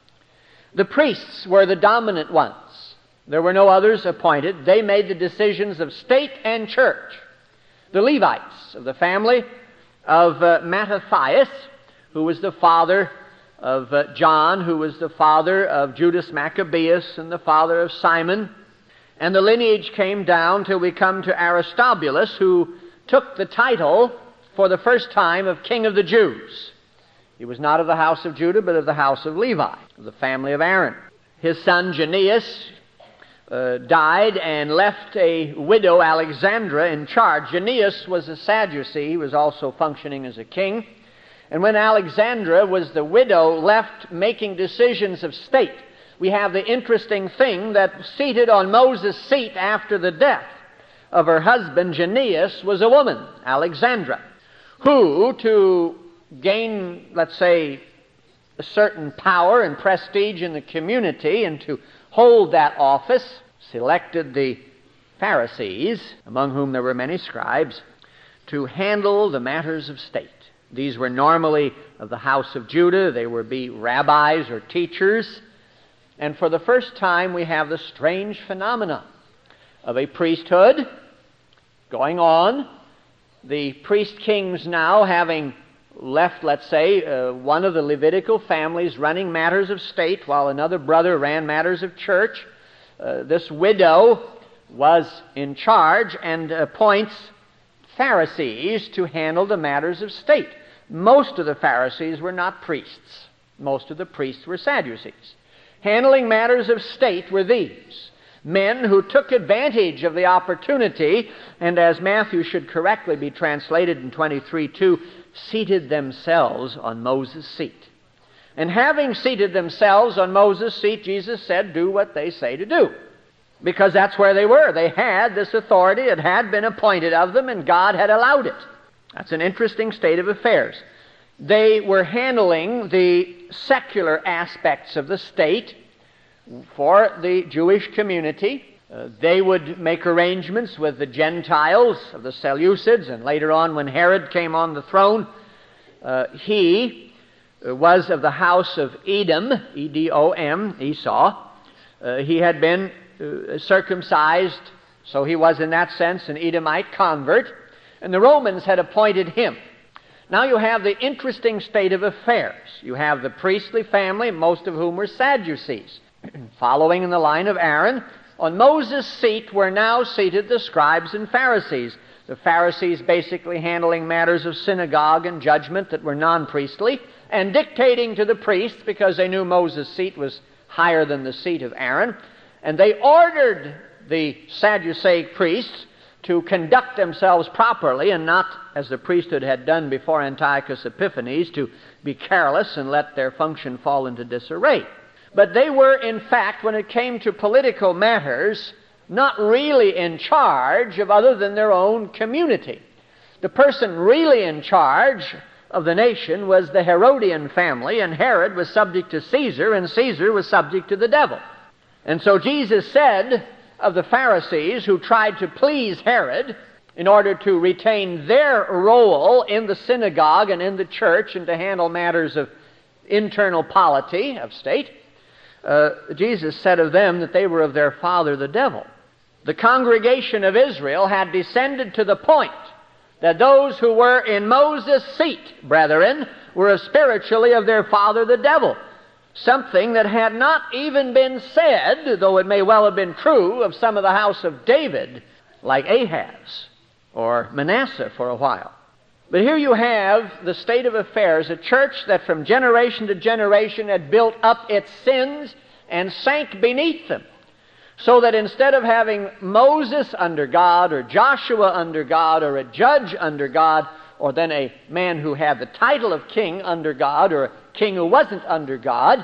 The priests were the dominant ones. There were no others appointed. They made the decisions of state and church. The Levites of the family of uh, Mattathias, who was the father of uh, John, who was the father of Judas Maccabeus and the father of Simon. And the lineage came down till we come to Aristobulus, who took the title for the first time of King of the Jews. He was not of the house of Judah, but of the house of Levi, of the family of Aaron. His son Janius uh, died and left a widow, Alexandra, in charge. Janius was a Sadducee. He was also functioning as a king. And when Alexandra was the widow left making decisions of state, we have the interesting thing that seated on Moses' seat after the death of her husband Janius was a woman, Alexandra, who, to gain, let's say, a certain power and prestige in the community and to hold that office, selected the Pharisees, among whom there were many scribes, to handle the matters of state. These were normally of the house of Judah. They were be rabbis or teachers. And for the first time, we have the strange phenomena of a priesthood going on. The priest kings now having left, let's say, uh, one of the Levitical families running matters of state while another brother ran matters of church. Uh, this widow was in charge and appoints Pharisees to handle the matters of state. Most of the Pharisees were not priests. Most of the priests were Sadducees. Handling matters of state were these men who took advantage of the opportunity, and as Matthew should correctly be translated in twenty-three two, seated themselves on Moses' seat. And having seated themselves on Moses' seat, Jesus said, do what they say to do. Because that's where they were. They had this authority. It had been appointed of them, and God had allowed it. That's an interesting state of affairs. They were handling the secular aspects of the state for the Jewish community. Uh, they would make arrangements with the Gentiles of the Seleucids, and later on when Herod came on the throne, uh, he was of the house of Edom, E D O M, Esau. Uh, he had been uh, circumcised, so he was in that sense an Edomite convert, and the Romans had appointed him. Now you have the interesting state of affairs. You have the priestly family, most of whom were Sadducees. Following in the line of Aaron, on Moses' seat were now seated the scribes and Pharisees. The Pharisees basically handling matters of synagogue and judgment that were non-priestly, and dictating to the priests because they knew Moses' seat was higher than the seat of Aaron. And they ordered the Sadduceic priests to conduct themselves properly and not, as the priesthood had done before Antiochus Epiphanes, to be careless and let their function fall into disarray. But they were, in fact, when it came to political matters, not really in charge of other than their own community. The person really in charge of the nation was the Herodian family, and Herod was subject to Caesar, and Caesar was subject to the devil. And so Jesus said of the Pharisees who tried to please Herod in order to retain their role in the synagogue and in the church and to handle matters of internal polity of state, uh, Jesus said of them that they were of their father the devil. The congregation of Israel had descended to the point that those who were in Moses' seat, brethren, were spiritually of their father the devil. Something that had not even been said, though it may well have been true, of some of the house of David, like Ahaz or Manasseh for a while. But here you have the state of affairs, a church that from generation to generation had built up its sins and sank beneath them. So that instead of having Moses under God, or Joshua under God, or a judge under God, or then a man who had the title of king under God, or a king who wasn't under God,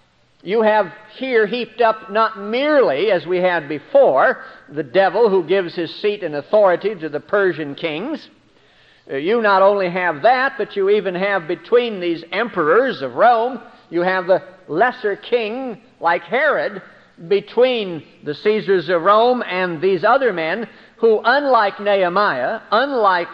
you have here heaped up not merely, as we had before, the devil who gives his seat and authority to the Persian kings. You not only have that, but you even have between these emperors of Rome, you have the lesser king like Herod, between the Caesars of Rome and these other men who, unlike Nehemiah, unlike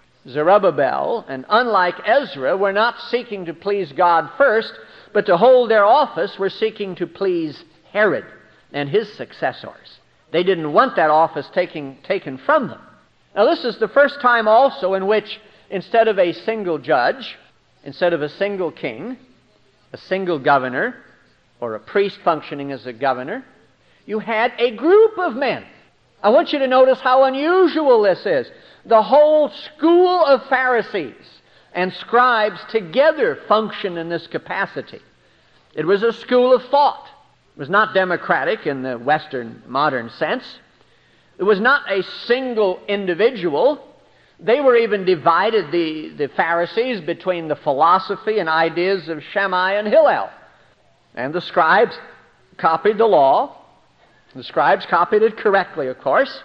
Zerubbabel, and unlike Ezra, were not seeking to please God first, but to hold their office were seeking to please Herod and his successors. They didn't want that office taking, taken from them. Now this is the first time also in which, instead of a single judge, instead of a single king, a single governor, or a priest functioning as a governor, you had a group of men. I want you to notice how unusual this is. The whole school of Pharisees and scribes together function in this capacity. It was a school of thought. It was not democratic in the Western modern sense. It was not a single individual. They were even divided, the, the Pharisees, between the philosophy and ideas of Shammai and Hillel. And the scribes copied the law. The scribes copied it correctly, of course.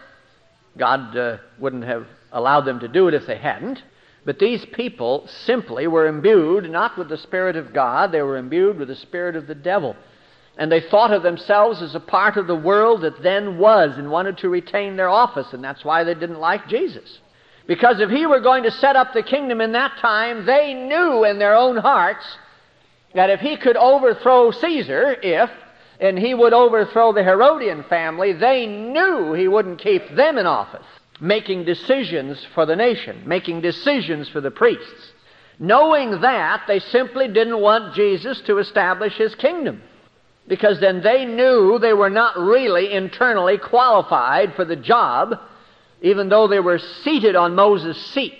God uh, wouldn't have allowed them to do it if they hadn't. But these people simply were imbued not with the Spirit of God, they were imbued with the spirit of the devil. And they thought of themselves as a part of the world that then was and wanted to retain their office, and that's why they didn't like Jesus. Because if he were going to set up the kingdom in that time, they knew in their own hearts that if he could overthrow Caesar, if, and he would overthrow the Herodian family, they knew he wouldn't keep them in office, making decisions for the nation, making decisions for the priests. Knowing that, they simply didn't want Jesus to establish his kingdom, because then they knew they were not really internally qualified for the job, even though they were seated on Moses' seat,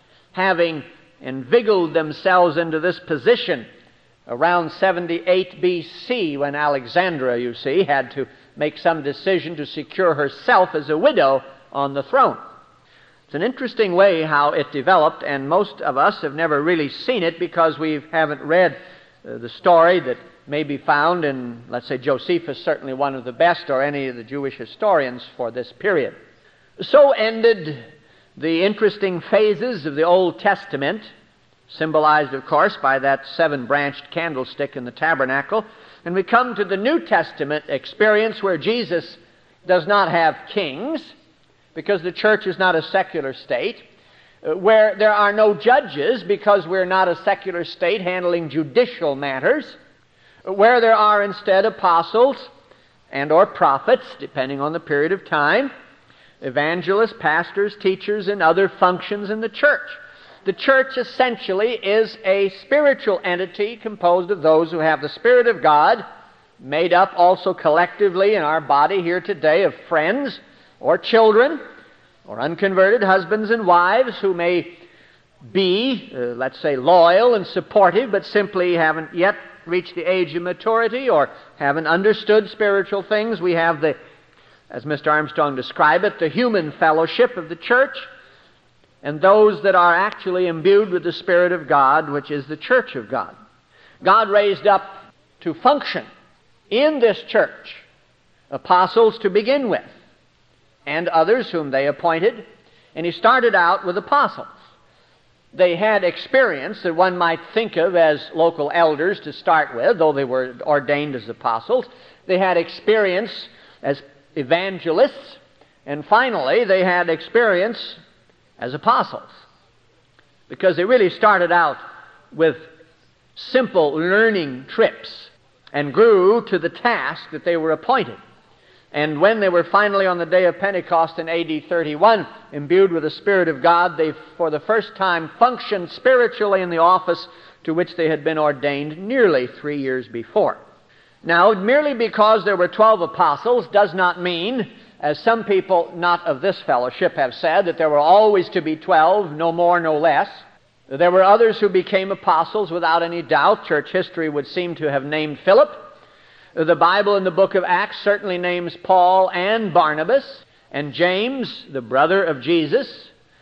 having inveigled themselves into this position around seventy-eight B C, when Alexandra, you see, had to make some decision to secure herself as a widow on the throne. It's an interesting way how it developed, and most of us have never really seen it because we haven't read uh, the story that may be found in, let's say, Josephus, certainly one of the best, or any of the Jewish historians for this period. So ended the interesting phases of the Old Testament, symbolized, of course, by that seven-branched candlestick in the tabernacle. And we come to the New Testament experience where Jesus does not have kings, because the church is not a secular state, uh, where there are no judges, because we're not a secular state handling judicial matters, where there are instead apostles and or prophets, depending on the period of time, evangelists, pastors, teachers, and other functions in the church. The church essentially is a spiritual entity composed of those who have the Spirit of God, made up also collectively in our body here today of friends or children or unconverted husbands and wives who may be, uh, let's say, loyal and supportive, but simply haven't yet reached the age of maturity or haven't understood spiritual things. We have the, as Mister Armstrong described it, the human fellowship of the church, and those that are actually imbued with the Spirit of God, which is the church of God. God raised up to function in this church apostles to begin with, and others whom they appointed, and he started out with apostles. They had experience that one might think of as local elders to start with, though they were ordained as apostles. They had experience as evangelists, and finally they had experience as apostles, because they really started out with simple learning trips and grew to the task that they were appointed. And when they were finally on the day of Pentecost in A D thirty-one, imbued with the Spirit of God, they for the first time functioned spiritually in the office to which they had been ordained nearly three years before. Now, merely because there were twelve apostles does not mean, as some people not of this fellowship have said, that there were always to be twelve, no more, no less. There were others who became apostles without any doubt. Church history would seem to have named Philip. The Bible in the book of Acts certainly names Paul and Barnabas and James, the brother of Jesus.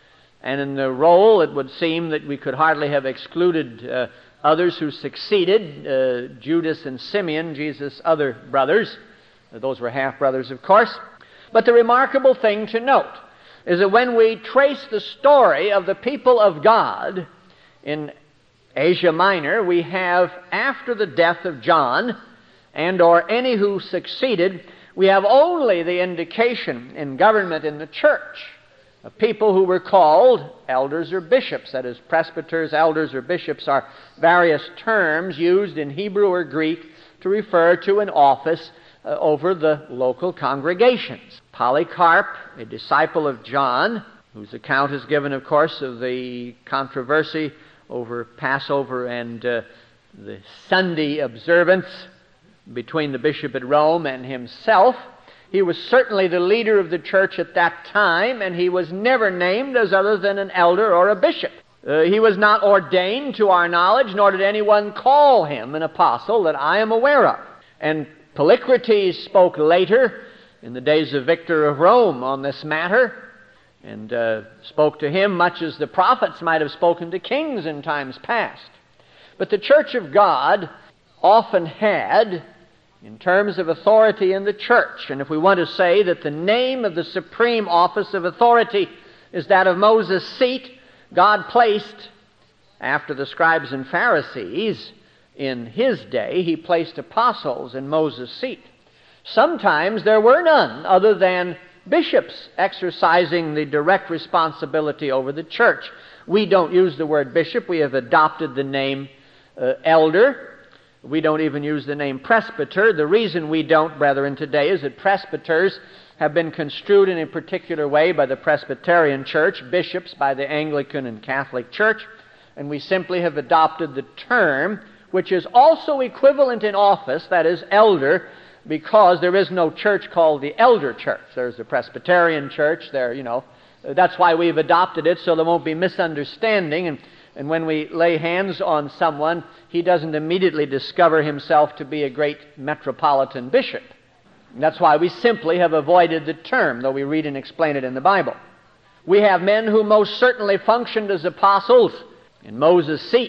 And in the roll, it would seem that we could hardly have excluded uh, others who succeeded, uh, Judas and Simeon, Jesus' other brothers. Those were half-brothers, of course. But the remarkable thing to note is that when we trace the story of the people of God in Asia Minor, we have, after the death of John, and or any who succeeded, we have only the indication in government in the church of people who were called elders or bishops. That is, presbyters, elders, or bishops are various terms used in Hebrew or Greek to refer to an office uh, over the local congregations. Polycarp, a disciple of John, whose account is given, of course, of the controversy over Passover and uh, the Sunday observance between the bishop at Rome and himself. He was certainly the leader of the church at that time, and he was never named as other than an elder or a bishop. Uh, he was not ordained to our knowledge, nor did anyone call him an apostle that I am aware of. And Polycrates spoke later, in the days of Victor of Rome, on this matter, and uh, spoke to him much as the prophets might have spoken to kings in times past. But the church of God often had, in terms of authority in the church, and if we want to say that the name of the supreme office of authority is that of Moses' seat, God placed, after the scribes and Pharisees in his day, he placed apostles in Moses' seat. Sometimes there were none other than bishops exercising the direct responsibility over the church. We don't use the word bishop. We have adopted the name uh, elder. We don't even use the name presbyter. The reason we don't, brethren, today is that presbyters have been construed in a particular way by the Presbyterian Church, bishops by the Anglican and Catholic Church, and we simply have adopted the term, which is also equivalent in office, that is, elder, because there is no church called the elder church. There's the Presbyterian Church there, you know. That's why we've adopted it, so there won't be misunderstanding, and And when we lay hands on someone, he doesn't immediately discover himself to be a great metropolitan bishop. And that's why we simply have avoided the term, though we read and explain it in the Bible. We have men who most certainly functioned as apostles in Moses' seat.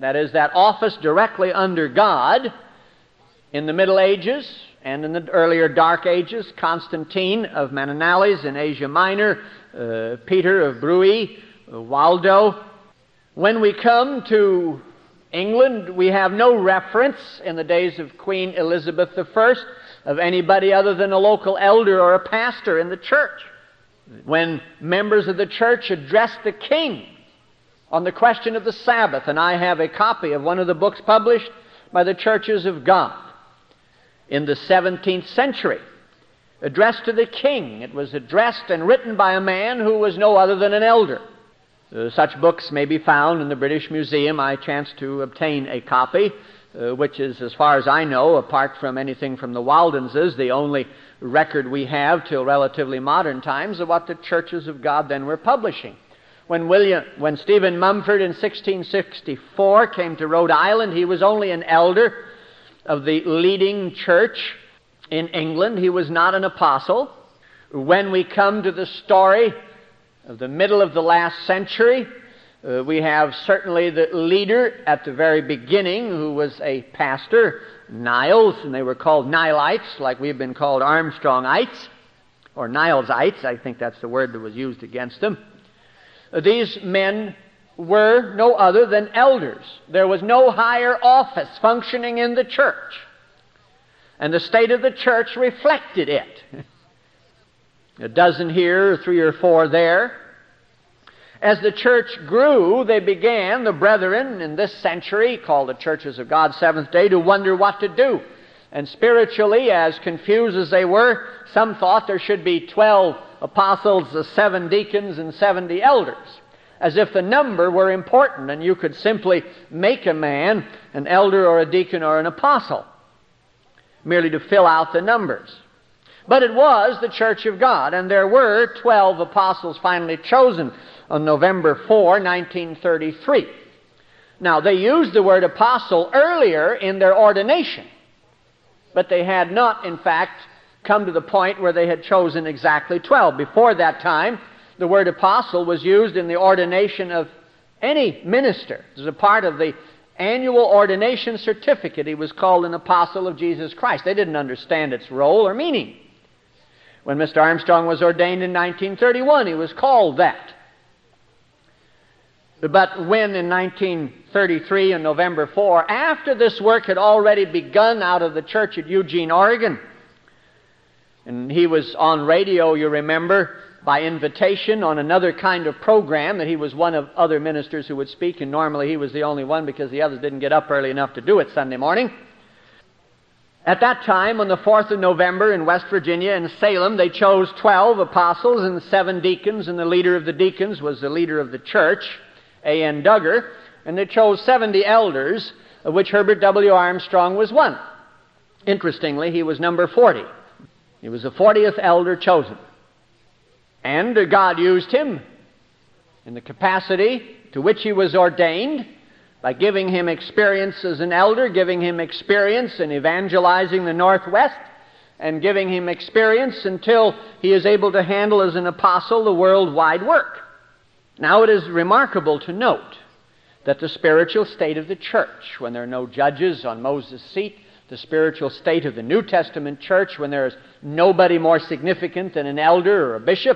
that is, that office directly under God, in the Middle Ages and in the earlier Dark Ages, Constantine of Mananalis in Asia Minor, uh, Peter of Bruy, uh, Waldo. When we come to England, we have no reference in the days of Queen Elizabeth the First of anybody other than a local elder or a pastor in the church. When members of the church addressed the king on the question of the Sabbath, and I have a copy of one of the books published by the Churches of God in the seventeenth century, addressed to the king. It was addressed and written by a man who was no other than an elder. Uh, such books may be found in the British Museum. I chanced to obtain a copy, uh, which is, as far as I know, apart from anything from the Waldenses, the only record we have till relatively modern times of what the Churches of God then were publishing. When William, when Stephen Mumford in sixteen sixty-four came to Rhode Island, he was only an elder of the leading church in England. He was not an apostle. When we come to the story of the middle of the last century, uh, we have certainly the leader at the very beginning who was a pastor, Niles, and they were called Nilites, like we've been called Armstrongites, or Nilesites. I think that's the word that was used against them. Uh, these men were no other than elders. There was no higher office functioning in the church, and the state of the church reflected it. A dozen here, three or four there. As the church grew, they began, the brethren in this century, called the Churches of God Seventh Day, to wonder what to do. And spiritually, as confused as they were, some thought there should be twelve apostles, seven deacons, and seventy elders, as if the number were important, and you could simply make a man an elder or a deacon or an apostle, merely to fill out the numbers. But it was the Church of God, and there were twelve apostles finally chosen on November fourth, nineteen thirty-three. Now, they used the word apostle earlier in their ordination, but they had not, in fact, come to the point where they had chosen exactly twelve. Before that time, the word apostle was used in the ordination of any minister. It was a part of the annual ordination certificate. He was called an apostle of Jesus Christ. They didn't understand its role or meaning. When Mister Armstrong was ordained in nineteen thirty-one, he was called that. But when in nineteen thirty-three, on November fourth, after this work had already begun out of the church at Eugene, Oregon, and he was on radio, you remember, by invitation on another kind of program, that he was one of other ministers who would speak, and normally he was the only one because the others didn't get up early enough to do it Sunday morning. At that time, on the fourth of November in West Virginia, in Salem, they chose twelve apostles and seven deacons, and the leader of the deacons was the leader of the church, A N Duggar, and they chose seventy elders, of which Herbert W. Armstrong was one. Interestingly, he was number forty. He was the fortieth elder chosen. And God used him in the capacity to which he was ordained by giving him experience as an elder, giving him experience in evangelizing the Northwest, and giving him experience until he is able to handle as an apostle the worldwide work. Now, it is remarkable to note that the spiritual state of the church, when there are no judges on Moses' seat, the spiritual state of the New Testament church, when there is nobody more significant than an elder or a bishop,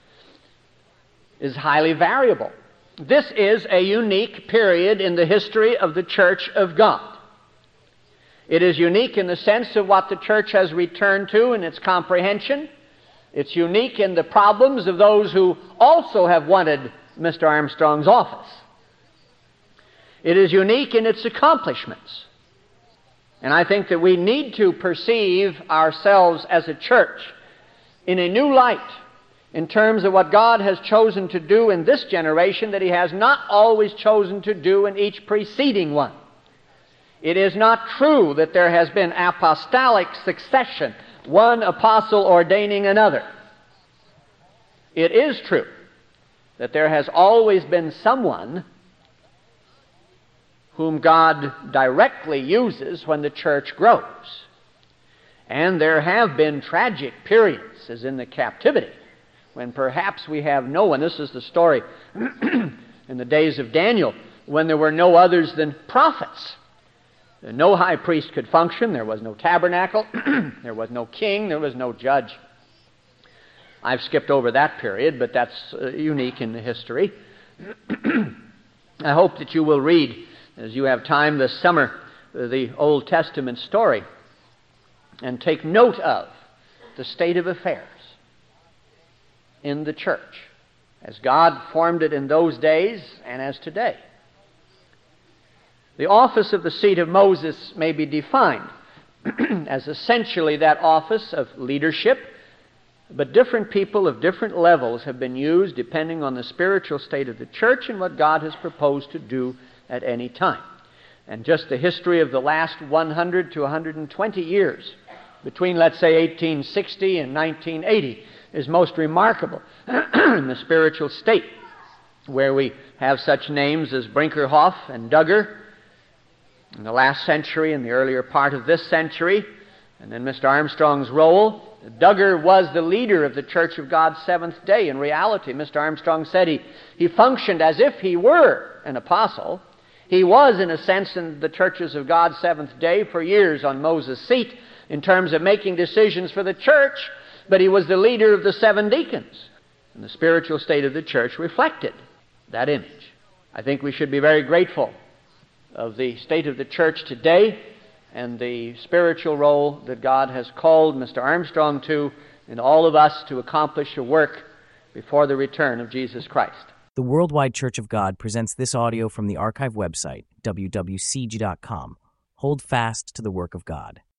is highly variable. This is a unique period in the history of the Church of God. It is unique in the sense of what the church has returned to in its comprehension. It's unique in the problems of those who also have wanted Mister Armstrong's office. It is unique in its accomplishments. And I think that we need to perceive ourselves as a church in a new light in terms of what God has chosen to do in this generation that He has not always chosen to do in each preceding one. It is not true that there has been apostolic succession, one apostle ordaining another. It is true that there has always been someone whom God directly uses when the church grows. And there have been tragic periods, as in the captivity, when perhaps we have no one. This is the story in the days of Daniel, when there were no others than prophets. No high priest could function. There was no tabernacle. There was no king. There was no judge. I've skipped over that period, but that's uh, unique in the history. I hope that you will read, as you have time this summer, uh, the Old Testament story and take note of the state of affairs in the church as God formed it in those days and as today. The office of the seat of Moses may be defined as essentially that office of leadership, but different people of different levels have been used depending on the spiritual state of the church and what God has proposed to do at any time. And just the history of the last one hundred to one hundred twenty years, between, let's say, eighteen sixty and nineteen eighty, is most remarkable in the spiritual state, where we have such names as Brinkerhoff and Duggar in the last century and the earlier part of this century, and then Mister Armstrong's role. Duggar was the leader of the Church of God's Seventh Day. In reality, Mister Armstrong said he, he functioned as if he were an apostle. He was, in a sense, in the Churches of God's Seventh Day for years on Moses' seat in terms of making decisions for the church, but he was the leader of the seven deacons. And the spiritual state of the church reflected that image. I think we should be very grateful of the state of the church today and the spiritual role that God has called Mister Armstrong to, and all of us to accomplish a work before the return of Jesus Christ. The Worldwide Church of God presents this audio from the archive website, w w c g dot com. Hold fast to the work of God.